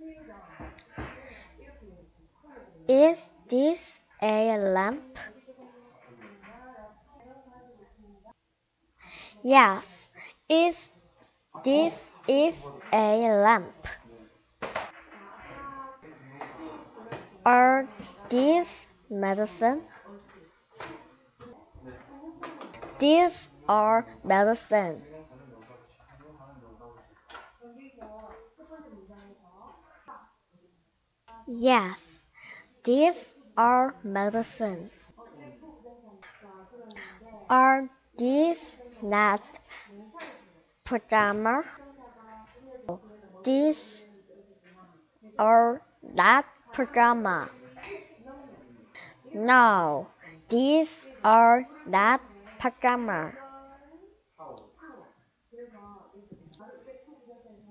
Is this a lamp? Yes, is this is a lamp. Are these medicine? These are medicine. Yes, these are medicine. Are these not pajama? These are not pajama. No, these are not pajama.